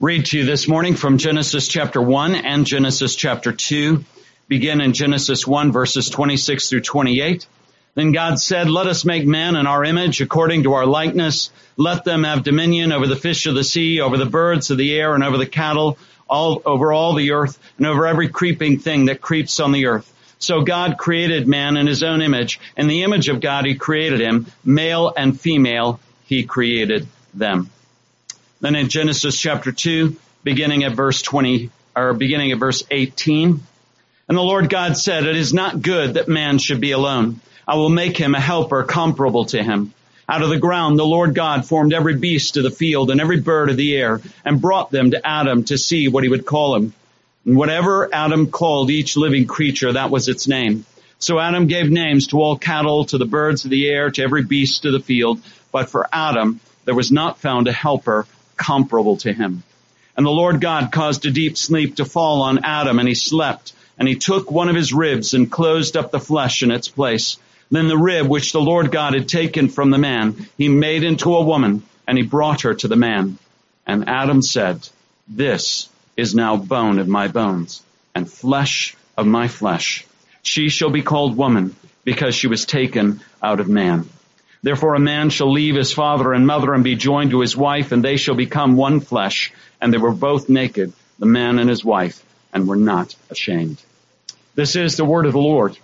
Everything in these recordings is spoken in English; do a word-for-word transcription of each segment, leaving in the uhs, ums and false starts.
read to you this morning from Genesis chapter one and Genesis chapter two. Begin in Genesis one, verses twenty-six through twenty-eight. Then God said, "Let us make man in our image, according to our likeness. Let them have dominion over the fish of the sea, over the birds of the air, and over the cattle, all over all the earth, and over every creeping thing that creeps on the earth." So God created man in his own image. In the image of God he created him. Male and female he created them. Then in Genesis chapter two, beginning at verse twenty, or beginning at verse eighteen, "And the Lord God said, it is not good that man should be alone. I will make him a helper comparable to him. Out of the ground the Lord God formed every beast of the field and every bird of the air and brought them to Adam to see what he would call him. And whatever Adam called each living creature, that was its name. So Adam gave names to all cattle, to the birds of the air, to every beast of the field. But for Adam there was not found a helper comparable to him. And the Lord God caused a deep sleep to fall on Adam, and he slept. And he took one of his ribs and closed up the flesh in its place. Then the rib which the Lord God had taken from the man, he made into a woman, and he brought her to the man. And Adam said, this is now bone of my bones, and flesh of my flesh. She shall be called woman, because she was taken out of man. Therefore a man shall leave his father and mother and be joined to his wife, and they shall become one flesh. And they were both naked, the man and his wife, and were not ashamed." This is the word of the Lord.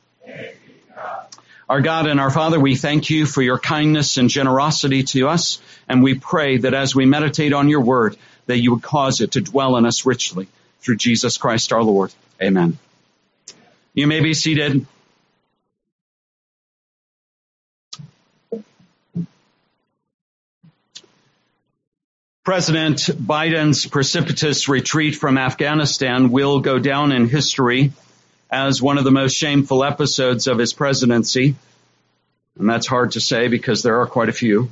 Our God and our Father, we thank you for your kindness and generosity to us, and we pray that as we meditate on your word, that you would cause it to dwell in us richly through Jesus Christ our Lord. Amen. You may be seated. President Biden's precipitous retreat from Afghanistan will go down in history as one of the most shameful episodes of his presidency. And that's hard to say because there are quite a few.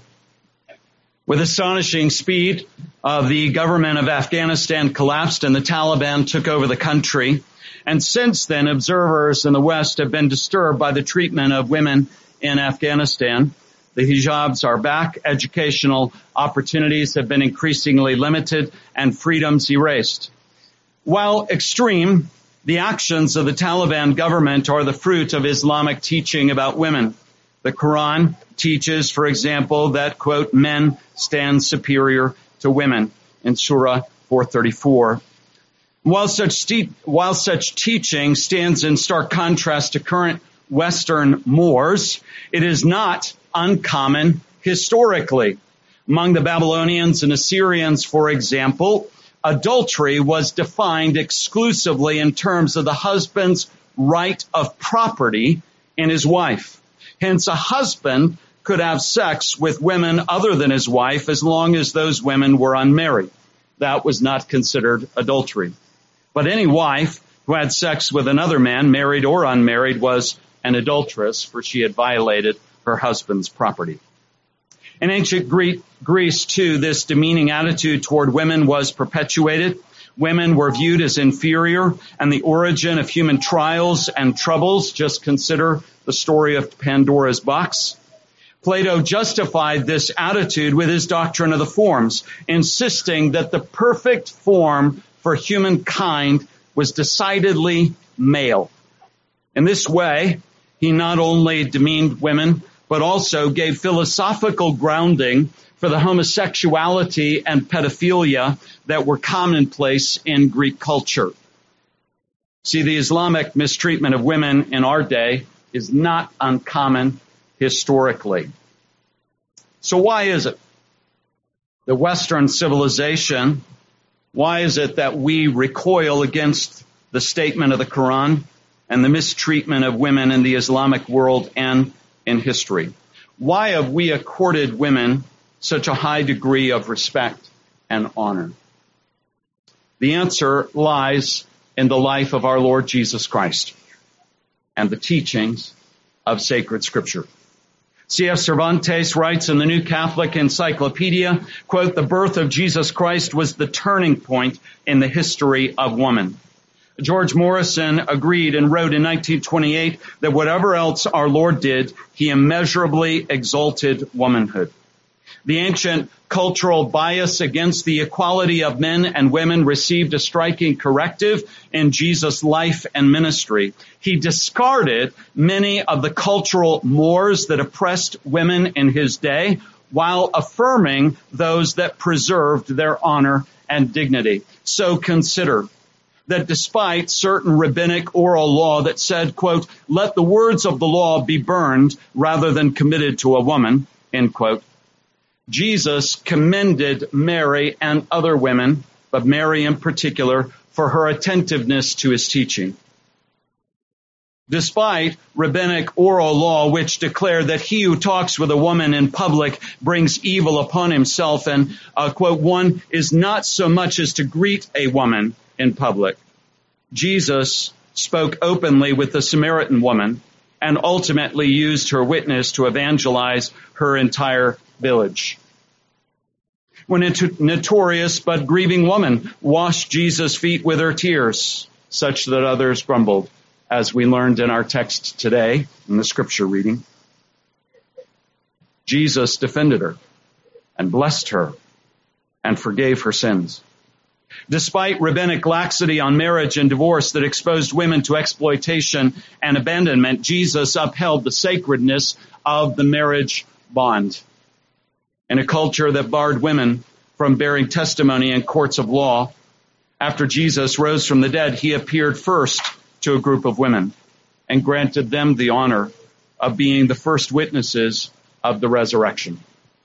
With astonishing speed, uh, the government of Afghanistan collapsed and the Taliban took over the country. And since then, observers in the West have been disturbed by the treatment of women in Afghanistan. The hijabs are back, educational opportunities have been increasingly limited, and freedoms erased. While extreme, the actions of the Taliban government are the fruit of Islamic teaching about women. The Quran teaches, for example, that, quote, men stand superior to women in Surah four thirty-four. While such, te- while such teaching stands in stark contrast to current Western mores, it is not uncommon historically. Among the Babylonians and Assyrians, for example, adultery was defined exclusively in terms of the husband's right of property in his wife. Hence, a husband could have sex with women other than his wife as long as those women were unmarried. That was not considered adultery. But any wife who had sex with another man, married or unmarried, was an adulteress, for she had violated her husband's property. In ancient Greece, too, this demeaning attitude toward women was perpetuated. Women were viewed as inferior, and the origin of human trials and troubles, just consider the story of Pandora's box. Plato justified this attitude with his doctrine of the forms, insisting that the perfect form for humankind was decidedly male. In this way, he not only demeaned women, but also gave philosophical grounding for the homosexuality and pedophilia that were commonplace in Greek culture. See, the Islamic mistreatment of women in our day is not uncommon historically. So why is it the Western civilization, why is it that we recoil against the statement of the Quran and the mistreatment of women in the Islamic world and in history? Why have we accorded women such a high degree of respect and honor? The answer lies in the life of our Lord Jesus Christ and the teachings of sacred Scripture. C F Cervantes writes in the New Catholic Encyclopedia, quote, "The birth of Jesus Christ was the turning point in the history of woman." George Morrison agreed and wrote in nineteen twenty-eight that whatever else our Lord did, he immeasurably exalted womanhood. The ancient cultural bias against the equality of men and women received a striking corrective in Jesus' life and ministry. He discarded many of the cultural mores that oppressed women in his day, while affirming those that preserved their honor and dignity. So consider that despite certain rabbinic oral law that said, quote, let the words of the law be burned rather than committed to a woman, end quote, Jesus commended Mary and other women, but Mary in particular, for her attentiveness to his teaching. Despite rabbinic oral law, which declared that he who talks with a woman in public brings evil upon himself, and, uh, quote, one is not so much as to greet a woman in public, Jesus spoke openly with the Samaritan woman and ultimately used her witness to evangelize her entire village. When a notorious but grieving woman washed Jesus' feet with her tears, such that others grumbled, as we learned in our text today in the scripture reading, Jesus defended her and blessed her and forgave her sins. Despite rabbinic laxity on marriage and divorce that exposed women to exploitation and abandonment, Jesus upheld the sacredness of the marriage bond. In a culture that barred women from bearing testimony in courts of law, after Jesus rose from the dead, he appeared first to a group of women and granted them the honor of being the first witnesses of the resurrection.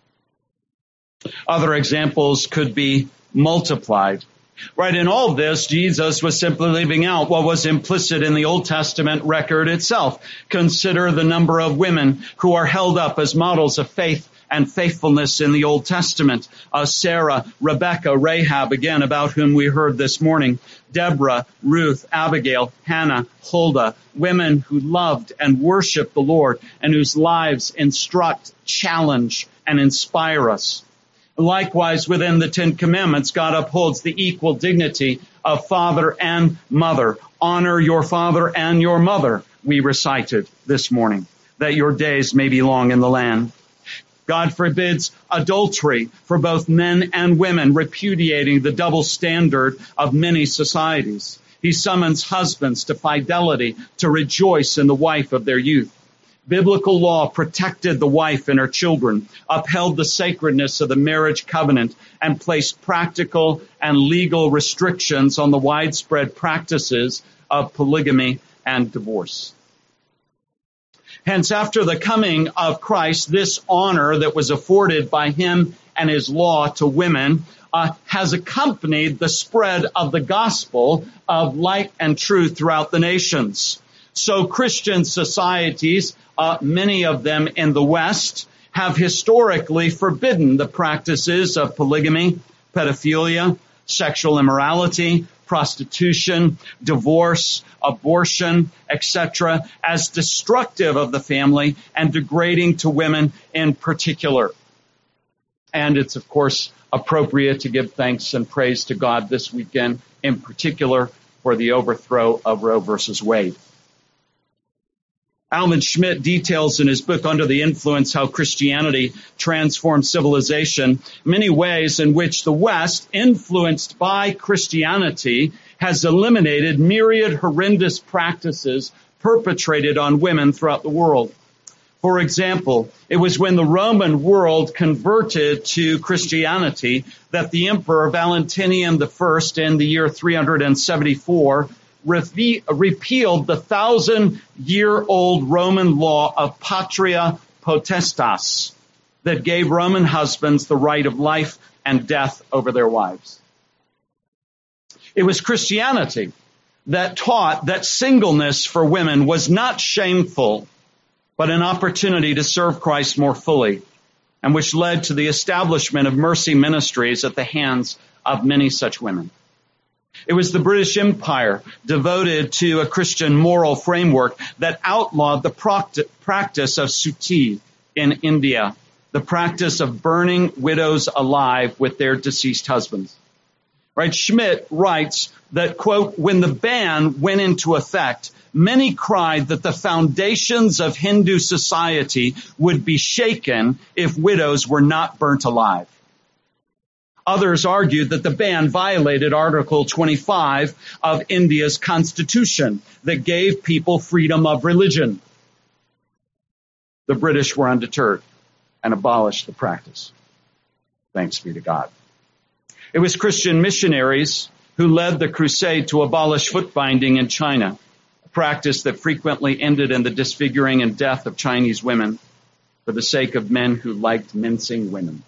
Other examples could be multiplied. Right, in all this, Jesus was simply leaving out what was implicit in the Old Testament record itself. Consider the number of women who are held up as models of faith and faithfulness in the Old Testament. Uh, Sarah, Rebecca, Rahab, again, about whom we heard this morning. Deborah, Ruth, Abigail, Hannah, Huldah, women who loved and worshiped the Lord and whose lives instruct, challenge, and inspire us. Likewise, within the Ten Commandments, God upholds the equal dignity of father and mother. Honor your father and your mother, we recited this morning, that your days may be long in the land. God forbids adultery for both men and women, repudiating the double standard of many societies. He summons husbands to fidelity, to rejoice in the wife of their youth. Biblical law protected the wife and her children, upheld the sacredness of the marriage covenant, and placed practical and legal restrictions on the widespread practices of polygamy and divorce. Hence, after the coming of Christ, this honor that was afforded by him and his law to women uh, has accompanied the spread of the gospel of light and truth throughout the nations. So Christian societies, uh, many of them in the West, have historically forbidden the practices of polygamy, pedophilia, sexual immorality, prostitution, divorce, abortion, et cetera, as destructive of the family and degrading to women in particular. And it's, of course, appropriate to give thanks and praise to God this weekend, in particular for the overthrow of Roe versus Wade. Alvin Schmidt details in his book, Under the Influence, how Christianity transformed civilization, many ways in which the West, influenced by Christianity, has eliminated myriad horrendous practices perpetrated on women throughout the world. For example, it was when the Roman world converted to Christianity that the Emperor Valentinian the First in the year three hundred seventy-four repealed the thousand-year-old Roman law of patria potestas that gave Roman husbands the right of life and death over their wives. It was Christianity that taught that singleness for women was not shameful, but an opportunity to serve Christ more fully, and which led to the establishment of mercy ministries at the hands of many such women. It was the British Empire devoted to a Christian moral framework that outlawed the practice of suttee in India, the practice of burning widows alive with their deceased husbands. Right? Schmidt writes that, quote, when the ban went into effect, many cried that the foundations of Hindu society would be shaken if widows were not burnt alive. Others argued that the ban violated Article twenty-five of India's constitution that gave people freedom of religion. The British were undeterred and abolished the practice. Thanks be to God. It was Christian missionaries who led the crusade to abolish foot binding in China, a practice that frequently ended in the disfiguring and death of Chinese women for the sake of men who liked mincing women.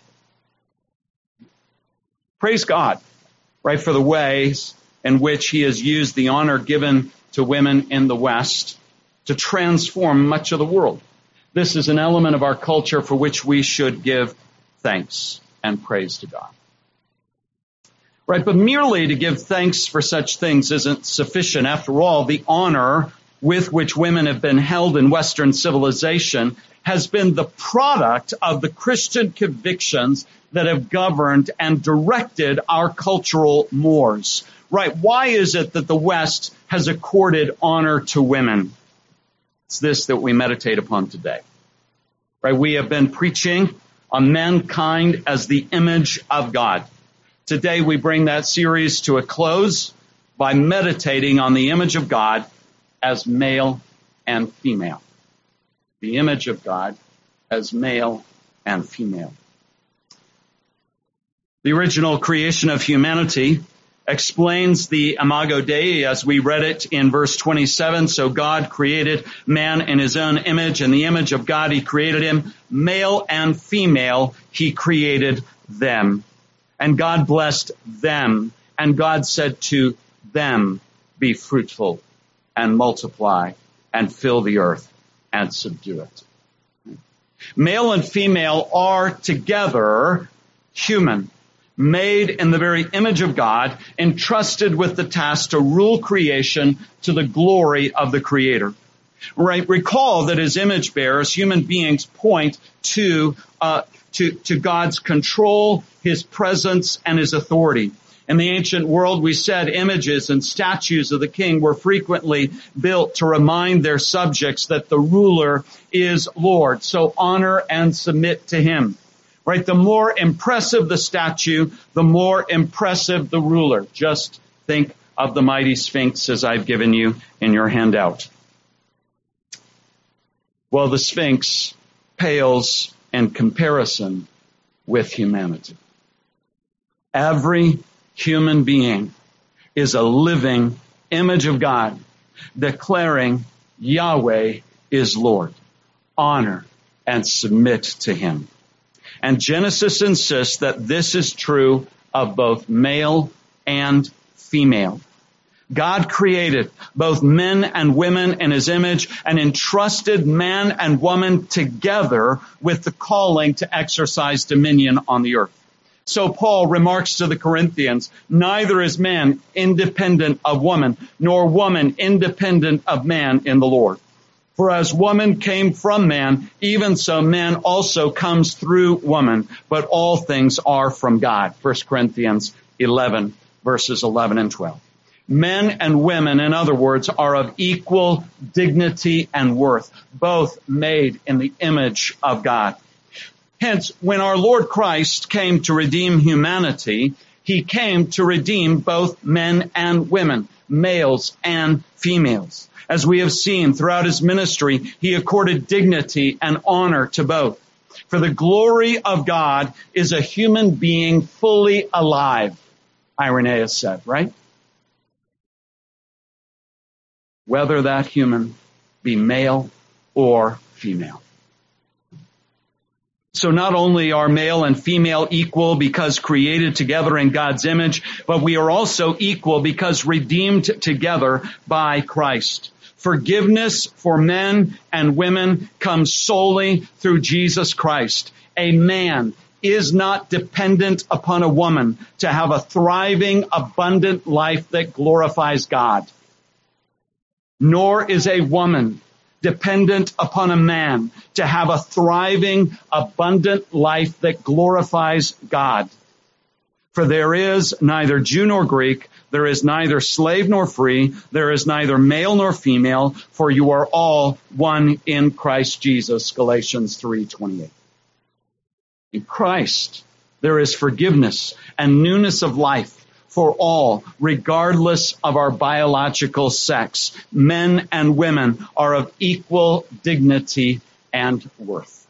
Praise God, right, for the ways in which he has used the honor given to women in the West to transform much of the world. This is an element of our culture for which we should give thanks and praise to God. Right, but merely to give thanks for such things isn't sufficient. After all, the honor with which women have been held in Western civilization has been the product of the Christian convictions that have governed and directed our cultural mores. Right, why is it that the West has accorded honor to women? It's this that we meditate upon today. Right, we have been preaching on mankind as the image of God. Today we bring that series to a close by meditating on the image of God as male and female. The image of God as male and female. The original creation of humanity explains the Imago Dei as we read it in verse twenty-seven. So God created man in his own image. In the image of God he created him. Male and female he created them. And God blessed them. And God said to them, be fruitful and multiply and fill the earth and subdue it. Male and female are together human, made in the very image of God, entrusted with the task to rule creation to the glory of the Creator. Right? Recall that as image bearers, human beings point to uh, to, to God's control, His presence, and His authority. In the ancient world, we said images and statues of the king were frequently built to remind their subjects that the ruler is Lord. So honor and submit to Him. Right? The more impressive the statue, the more impressive the ruler. Just think of the mighty Sphinx as I've given you in your handout. Well, the Sphinx pales in comparison with humanity. Every human being is a living image of God, declaring Yahweh is Lord. Honor and submit to Him. And Genesis insists that this is true of both male and female. God created both men and women in His image and entrusted man and woman together with the calling to exercise dominion on the earth. So Paul remarks to the Corinthians, neither is man independent of woman, nor woman independent of man in the Lord. For as woman came from man, even so man also comes through woman, but all things are from God. First Corinthians eleven, verses eleven and twelve. Men and women, in other words, are of equal dignity and worth, both made in the image of God. Hence, when our Lord Christ came to redeem humanity, He came to redeem both men and women, males and females. As we have seen throughout His ministry, He accorded dignity and honor to both. For the glory of God is a human being fully alive, Irenaeus said, right? Whether that human be male or female. So not only are male and female equal because created together in God's image, but we are also equal because redeemed together by Christ. Forgiveness for men and women comes solely through Jesus Christ. A man is not dependent upon a woman to have a thriving, abundant life that glorifies God. Nor is a woman dependent upon a man to have a thriving, abundant life that glorifies God. For there is neither Jew nor Greek, there is neither slave nor free, there is neither male nor female, for you are all one in Christ Jesus, Galatians three twenty-eight. In Christ, There is forgiveness and newness of life for all, regardless of our biological sex. Men and women are of equal dignity and worth.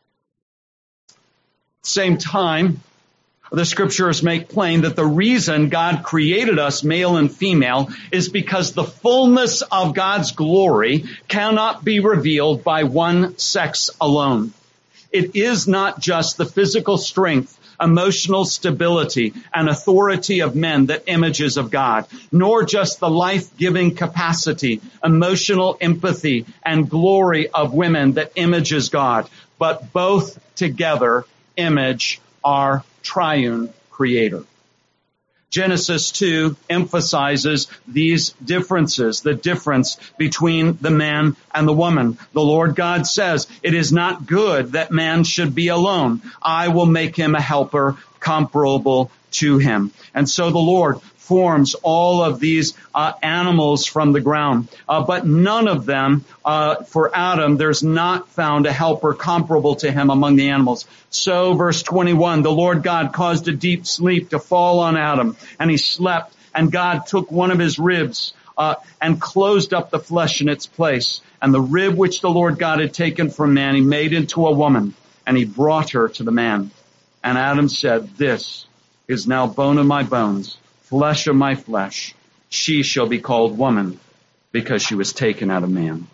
Same time, the scriptures make plain that the reason God created us male and female is because the fullness of God's glory cannot be revealed by one sex alone. It is not just the physical strength, emotional stability, and authority of men that images of God, nor just the life-giving capacity, emotional empathy, and glory of women that images God, but both together image our triune Creator. Genesis two emphasizes these differences, the difference between the man and the woman. The Lord God says, "It is not good that man should be alone. I will make him a helper comparable to him." And so the Lord forms all of these uh, animals from the ground. Uh, but none of them, uh, for Adam, there's not found a helper comparable to him among the animals. So, verse twenty-one, the Lord God caused a deep sleep to fall on Adam, and he slept, and God took one of his ribs uh, and closed up the flesh in its place. And the rib which the Lord God had taken from man, he made into a woman, and he brought her to the man. And Adam said, "This is now bone of my bones, flesh of my flesh. She shall be called woman, because she was taken out of man."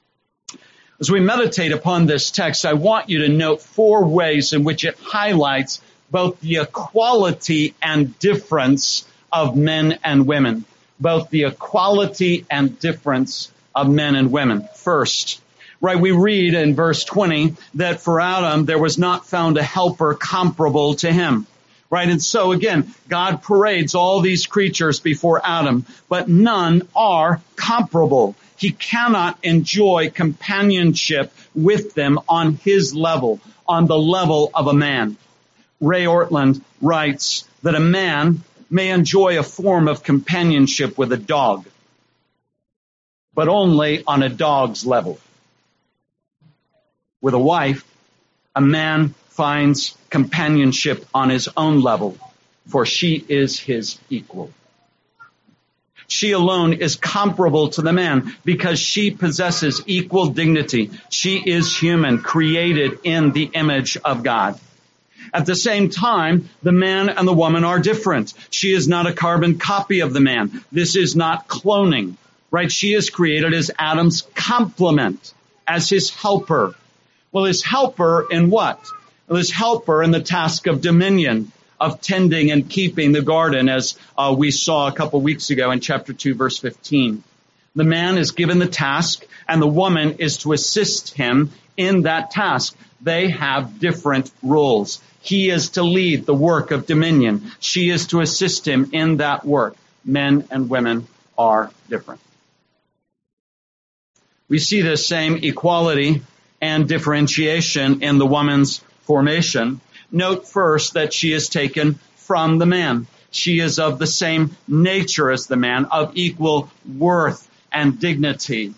As we meditate upon this text, I want you to note four ways in which it highlights both the equality and difference of men and women. Both the equality and difference of men and women. First, right, we read in verse twenty that for Adam there was not found a helper comparable to him. Right, and so again, God parades all these creatures before Adam, but none are comparable. He cannot enjoy companionship with them on his level, on the level of a man. Ray Ortland writes that a man may enjoy a form of companionship with a dog, but only on a dog's level. With a wife, a man finds companionship on his own level, for she is his equal. She alone is comparable to the man because she possesses equal dignity. She is human, created in the image of God. At the same time, the man and the woman are different. She is not a carbon copy of the man. This is not cloning, right? She is created as Adam's complement, as his helper. Well, his helper in what? Well, his helper in the task of dominion, of tending and keeping the garden, as uh, we saw a couple weeks ago in chapter two, verse fifteen. The man is given the task, and the woman is to assist him in that task. They have different roles. He is to lead the work of dominion. She is to assist him in that work. Men and women are different. We see this same equality and differentiation in the woman's formation. Note first that she is taken from the man. She is of the same nature as the man, of equal worth and dignity.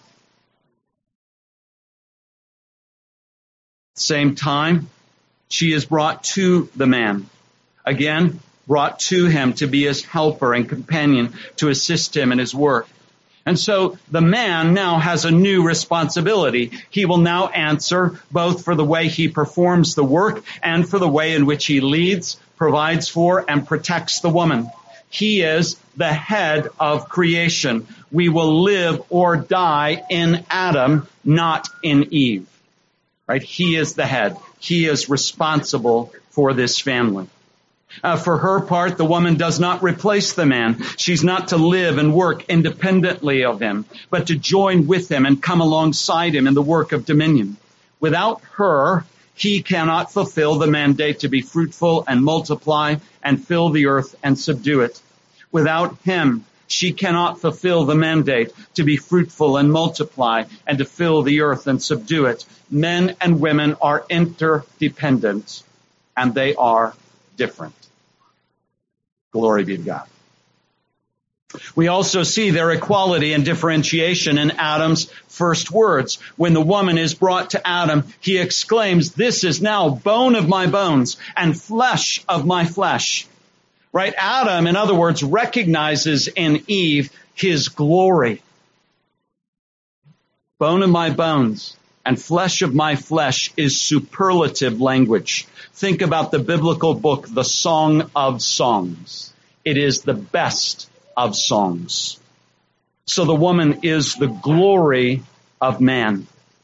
Same time, she is brought to the man. Again, brought to him to be his helper and companion, to assist him in his work. And so the man now has a new responsibility. He will now answer both for the way he performs the work and for the way in which he leads, provides for, and protects the woman. He is the head of creation. We will live or die in Adam, not in Eve. Right? He is the head. He is responsible for this family. Uh, for her part, the woman does not replace the man. She's not to live and work independently of him, but to join with him and come alongside him in the work of dominion. Without her, he cannot fulfill the mandate to be fruitful and multiply and fill the earth and subdue it. Without him, she cannot fulfill the mandate to be fruitful and multiply and to fill the earth and subdue it. Men and women are interdependent, and they are different. Glory be to God. We also see their equality and differentiation in Adam's first words. When the woman is brought to Adam, he exclaims, "This is now bone of my bones and flesh of my flesh." Right? Adam, in other words, recognizes in Eve his glory. Bone of my bones and flesh of my flesh is superlative language. Think about the biblical book, the Song of Songs. It is the best of songs. So the woman is the glory of man.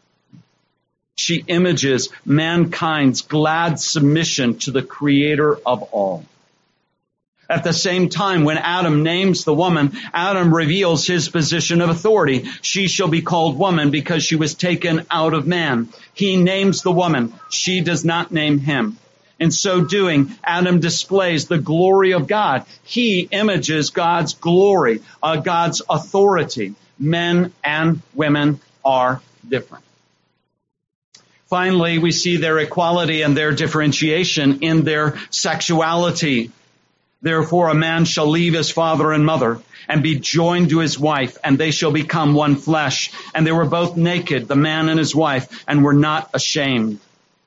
She images mankind's glad submission to the Creator of all. At the same time, when Adam names the woman, Adam reveals his position of authority. She shall be called woman because she was taken out of man. He names the woman. She does not name him. In so doing, Adam displays the glory of God. He images God's glory, uh, God's authority. Men and women are different. Finally, we see their equality and their differentiation in their sexuality. Therefore, a man shall leave his father and mother and be joined to his wife, and they shall become one flesh. And they were both naked, the man and his wife, and were not ashamed.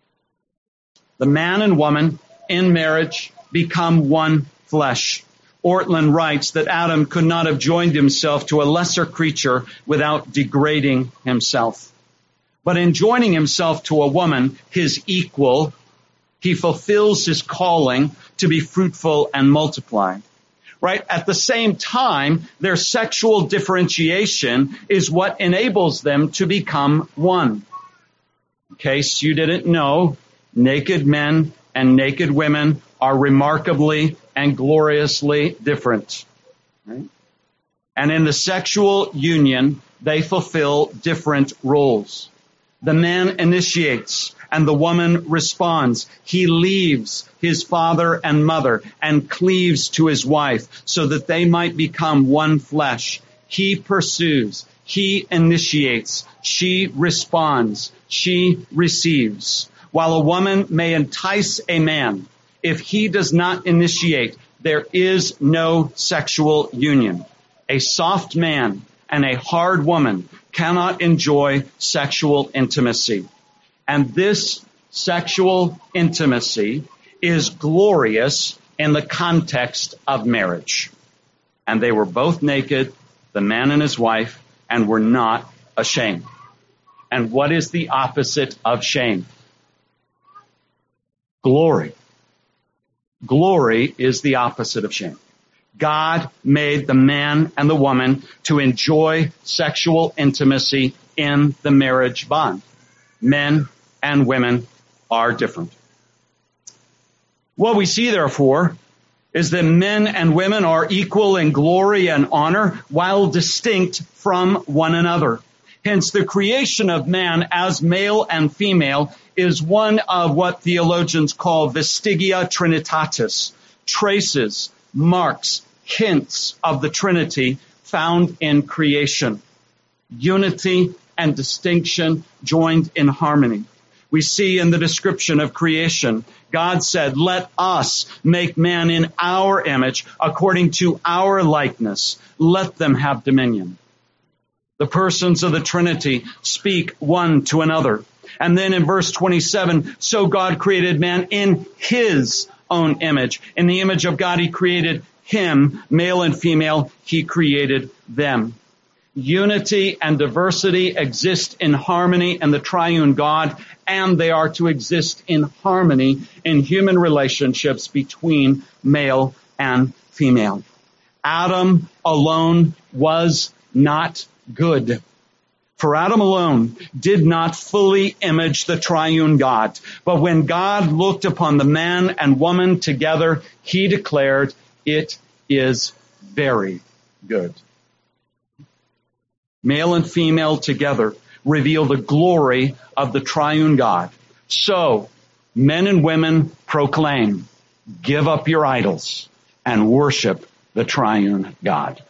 The man and woman in marriage become one flesh. Ortlund writes that Adam could not have joined himself to a lesser creature without degrading himself. But in joining himself to a woman, his equal, he fulfills his calling to be fruitful and multiply. Right? At the same time, their sexual differentiation is what enables them to become one. In case you didn't know, naked men and naked women are remarkably and gloriously different. Right? And in the sexual union, they fulfill different roles. The man initiates and the woman responds. He leaves his father and mother and cleaves to his wife so that they might become one flesh. He pursues. He initiates. She responds. She receives. While a woman may entice a man, if he does not initiate, there is no sexual union. A soft man and a hard woman cannot enjoy sexual intimacy. And this sexual intimacy is glorious in the context of marriage. And they were both naked, the man and his wife, and were not ashamed. And what is the opposite of shame? Glory. Glory is the opposite of shame. God made the man and the woman to enjoy sexual intimacy in the marriage bond. Men and women are different. What we see, therefore, is that men and women are equal in glory and honor while distinct from one another. Hence, the creation of man as male and female is one of what theologians call vestigia trinitatis, traces, marks, hints of the Trinity found in creation. Unity and distinction joined in harmony. We see in the description of creation, God said, "Let us make man in our image, according to our likeness. Let them have dominion." The persons of the Trinity speak one to another. And then in verse twenty-seven, so God created man in his own image. In the image of God, he created him, male and female, he created them. Unity and diversity exist in harmony in the triune God, and they are to exist in harmony in human relationships between male and female. Adam alone was not good. For Adam alone did not fully image the triune God. But when God looked upon the man and woman together, he declared, "It is very good." Male and female together reveal the glory of the triune God. So, men and women proclaim, give up your idols and worship the triune God.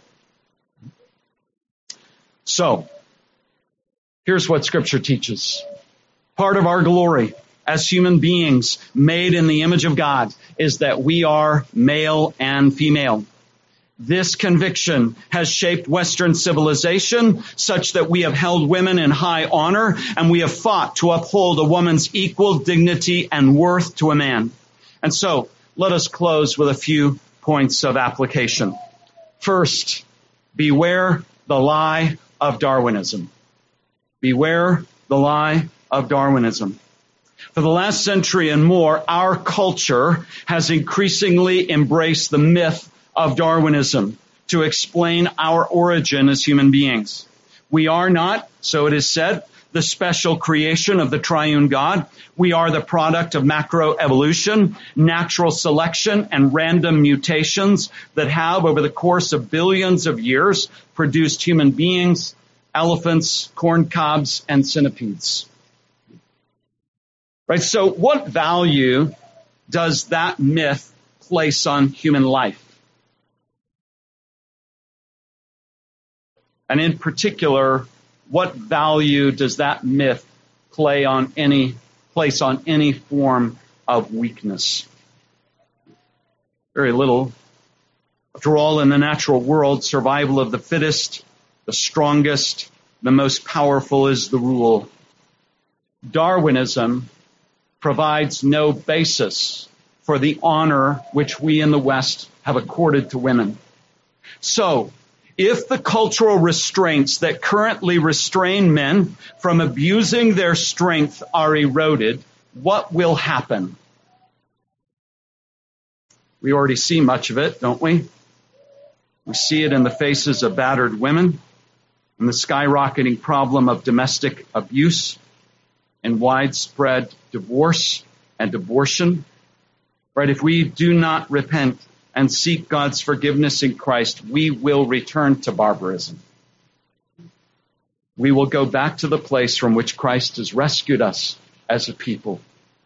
So, here's what Scripture teaches. Part of our glory as human beings made in the image of God is that we are male and female. This conviction has shaped Western civilization such that we have held women in high honor and we have fought to uphold a woman's equal dignity and worth to a man. And so let us close with a few points of application. First, beware the lie of Darwinism. Beware the lie of Darwinism. For the last century and more, our culture has increasingly embraced the myth of Darwinism to explain our origin as human beings. We are not, so it is said, the special creation of the triune God. We are the product of macroevolution, natural selection, and random mutations that have, over the course of billions of years, produced human beings, elephants, corn cobs, and centipedes. Right? So what value does that myth place on human life? And in particular, what value does that myth play on any, place on any form of weakness? Very little. After all, in the natural world, survival of the fittest, the strongest, the most powerful is the rule. Darwinism provides no basis for the honor which we in the West have accorded to women. So, if the cultural restraints that currently restrain men from abusing their strength are eroded, what will happen? We already see much of it, don't we? We see it in the faces of battered women, in the skyrocketing problem of domestic abuse, and widespread divorce and abortion. Right? If we do not repent and seek God's forgiveness in Christ, we will return to barbarism. We will go back to the place from which Christ has rescued us as a people.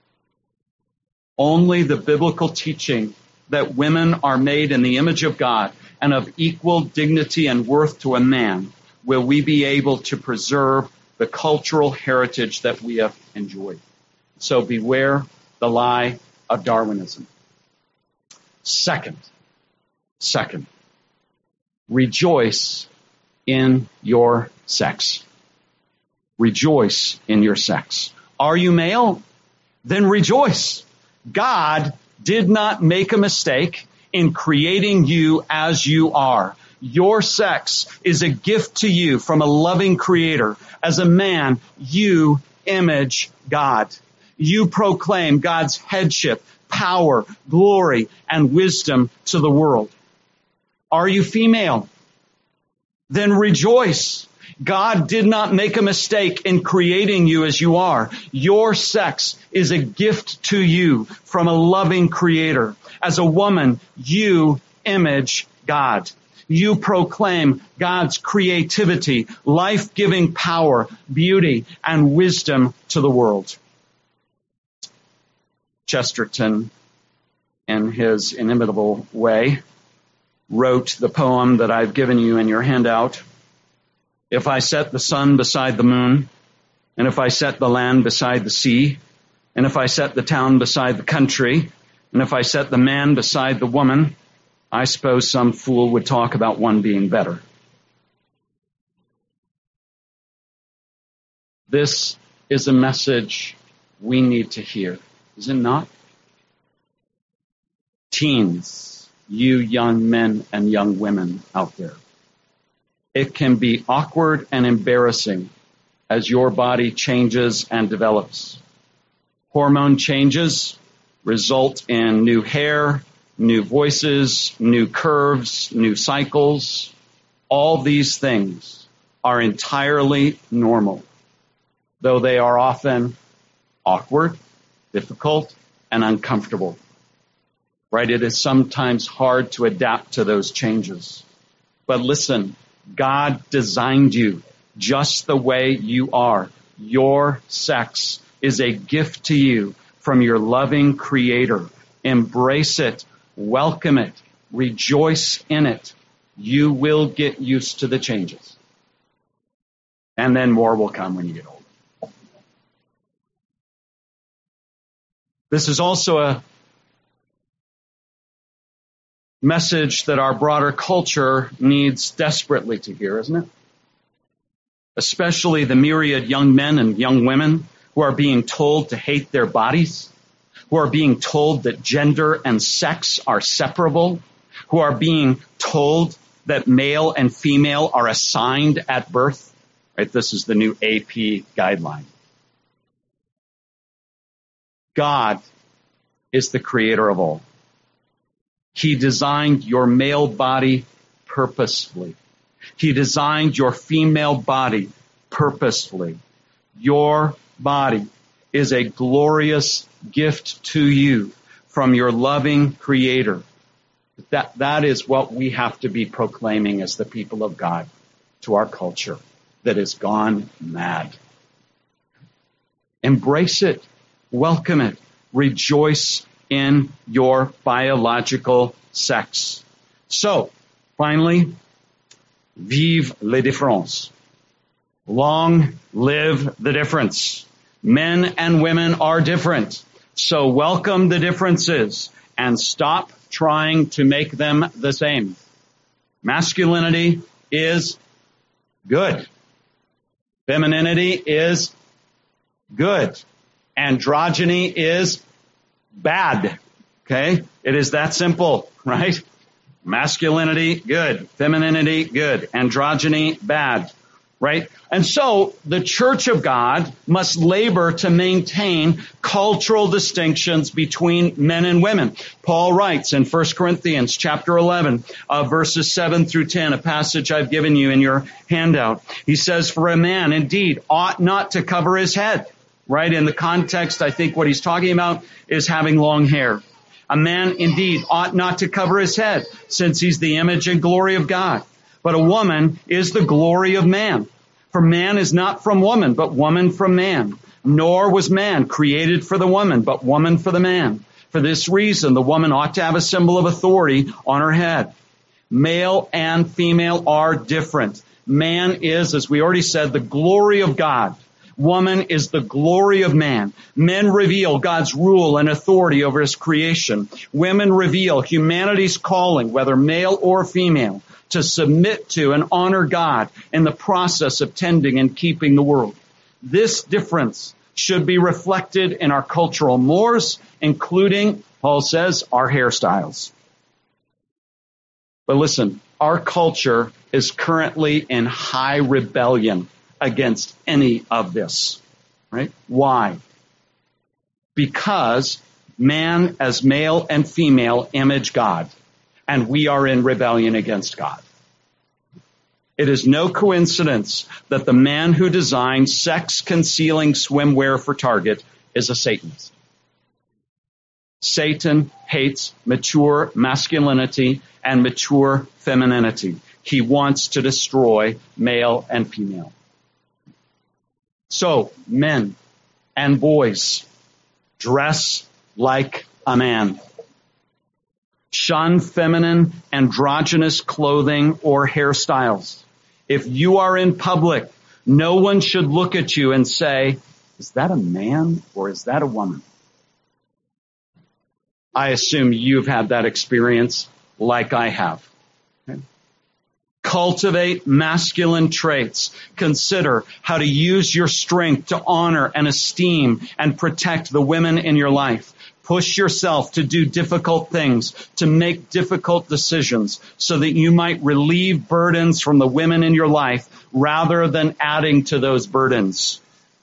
Only the biblical teaching that women are made in the image of God and of equal dignity and worth to a man will we be able to preserve the cultural heritage that we have enjoyed. So beware the lie of Darwinism. Second, second, rejoice in your sex. Rejoice in your sex. Are you male? Then rejoice. God did not make a mistake in creating you as you are. Your sex is a gift to you from a loving Creator. As a man, you image God. You proclaim God's headship, power, glory, and wisdom to the world. Are you female? Then rejoice. God did not make a mistake in creating you as you are. Your sex is a gift to you from a loving Creator. As a woman, you image God. You proclaim God's creativity, life-giving power, beauty, and wisdom to the world. Chesterton, in his inimitable way, wrote the poem that I've given you in your handout. If I set the sun beside the moon, and if I set the land beside the sea, and if I set the town beside the country, and if I set the man beside the woman, I suppose some fool would talk about one being better. This is a message we need to hear, is it not? Teens, you young men and young women out there, it can be awkward and embarrassing as your body changes and develops. Hormone changes result in new hair, new voices, new curves, new cycles. All these things are entirely normal, though they are often awkward, difficult, and uncomfortable. Right? It is sometimes hard to adapt to those changes. But listen, God designed you just the way you are. Your sex is a gift to you from your loving Creator. Embrace it, welcome it, rejoice in it. You will get used to the changes. And then more will come when you get older. This is also a message that our broader culture needs desperately to hear, isn't it? Especially the myriad young men and young women who are being told to hate their bodies, who are being told that gender and sex are separable, who are being told that male and female are assigned at birth. Right? This is the new A P guideline. God is the creator of all. He designed your male body purposefully. He designed your female body purposefully. Your body is a glorious gift to you from your loving creator. That, that is what we have to be proclaiming as the people of God to our culture that has gone mad. Embrace it. Welcome it. Rejoice in your biological sex. So, finally, vive les différences. Long live the difference. Men and women are different. So welcome the differences and stop trying to make them the same. Masculinity is good. Femininity is good. Androgyny is bad. Okay? It is that simple, right? Masculinity, good. Femininity, good. Androgyny, bad. Right? And so the Church of God must labor to maintain cultural distinctions between men and women. Paul writes in First Corinthians chapter eleven, uh, verses seven through ten, a passage I've given you in your handout. He says, for a man indeed ought not to cover his head. Right? In the context, I think what he's talking about is having long hair. A man indeed ought not to cover his head, since he's the image and glory of God. But a woman is the glory of man. For man is not from woman, but woman from man. Nor was man created for the woman, but woman for the man. For this reason, the woman ought to have a symbol of authority on her head. Male and female are different. Man is, as we already said, the glory of God. Woman is the glory of man. Men reveal God's rule and authority over his creation. Women reveal humanity's calling, whether male or female, to submit to and honor God in the process of tending and keeping the world. This difference should be reflected in our cultural mores, including, Paul says, our hairstyles. But listen, our culture is currently in high rebellion against any of this, right? Why? Because man as male and female image God, and we are in rebellion against God. It is no coincidence that the man who designed sex-concealing swimwear for Target is a Satanist. Satan hates mature masculinity and mature femininity. He wants to destroy male and female. So, men and boys, dress like a man. Shun feminine, androgynous clothing or hairstyles. If you are in public, no one should look at you and say, is that a man or is that a woman? I assume you've had that experience like I have. Okay. Cultivate masculine traits. Consider how to use your strength to honor and esteem and protect the women in your life. Push yourself to do difficult things, to make difficult decisions so that you might relieve burdens from the women in your life rather than adding to those burdens.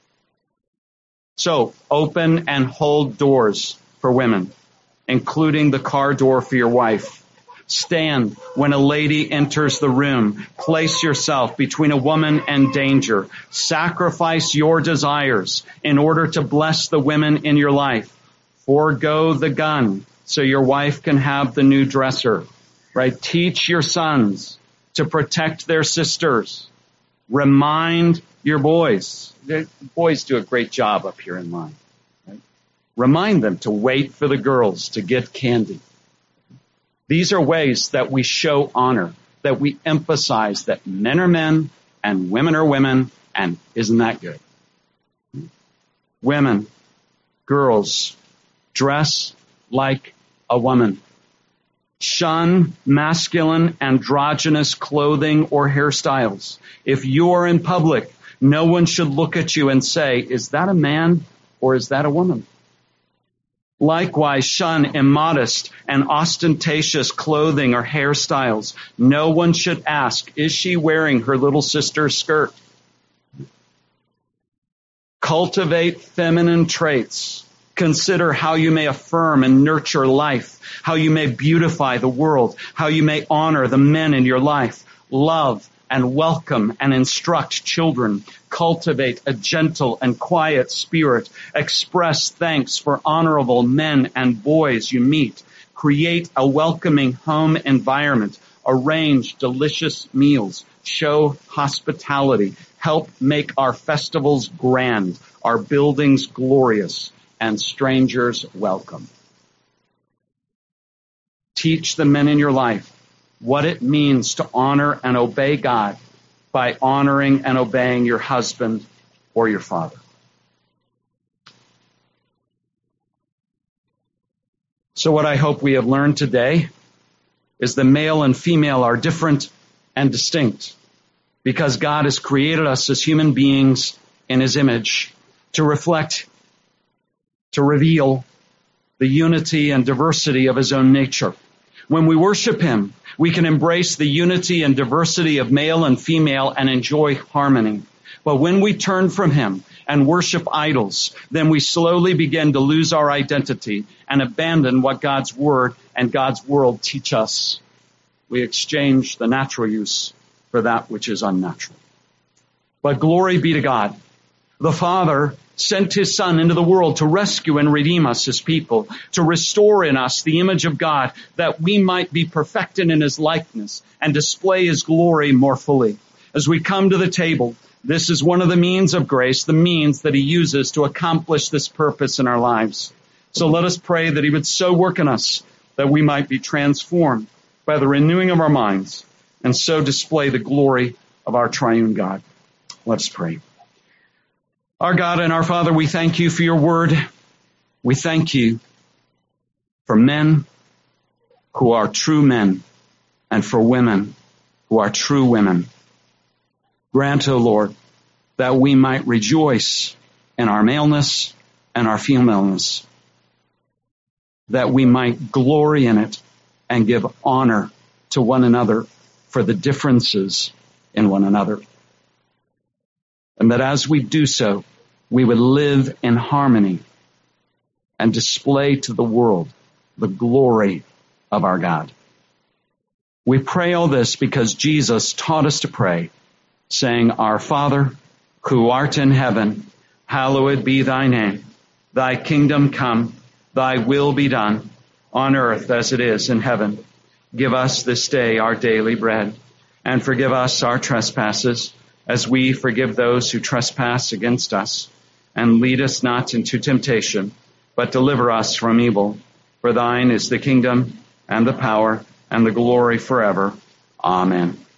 So open and hold doors for women, including the car door for your wife. Stand when a lady enters the room. Place yourself between a woman and danger. Sacrifice your desires in order to bless the women in your life. Forgo the gun so your wife can have the new dresser. Right? Teach your sons to protect their sisters. Remind your boys. The boys do a great job up here in line. Right? Remind them to wait for the girls to get candy. These are ways that we show honor, that we emphasize that men are men and women are women, and isn't that good? Women, girls, dress like a woman. Shun masculine, androgynous clothing or hairstyles. If you're in public, no one should look at you and say, is that a man or is that a woman? Likewise, shun immodest and ostentatious clothing or hairstyles. No one should ask, is she wearing her little sister's skirt? Cultivate feminine traits. Consider how you may affirm and nurture life, how you may beautify the world, how you may honor the men in your life. Love and welcome and instruct children. Cultivate a gentle and quiet spirit. Express thanks for honorable men and boys you meet. Create a welcoming home environment. Arrange delicious meals. Show hospitality. Help make our festivals grand, our buildings glorious, and strangers welcome. Teach the men in your life what it means to honor and obey God by honoring and obeying your husband or your father. So what I hope we have learned today is that male and female are different and distinct because God has created us as human beings in His image to reflect, to reveal the unity and diversity of His own nature. When we worship Him, we can embrace the unity and diversity of male and female and enjoy harmony. But when we turn from Him and worship idols, then we slowly begin to lose our identity and abandon what God's Word and God's world teach us. We exchange the natural use for that which is unnatural. But glory be to God. The Father sent His Son into the world to rescue and redeem us as people, to restore in us the image of God, that we might be perfected in His likeness and display His glory more fully. As we come to the table, this is one of the means of grace, the means that He uses to accomplish this purpose in our lives. So let us pray that He would so work in us that we might be transformed by the renewing of our minds and so display the glory of our triune God. Let us pray. Our God and our Father, we thank You for Your word. We thank You for men who are true men and for women who are true women. Grant, O Lord, that we might rejoice in our maleness and our femaleness, that we might glory in it and give honor to one another for the differences in one another. And that as we do so, we would live in harmony and display to the world the glory of our God. We pray all this because Jesus taught us to pray, saying, Our Father, who art in heaven, hallowed be Thy name. Thy kingdom come, Thy will be done, on earth as it is in heaven. Give us this day our daily bread, and forgive us our trespasses, as we forgive those who trespass against us. And lead us not into temptation, but deliver us from evil. For Thine is the kingdom, and the power, and the glory forever. Amen.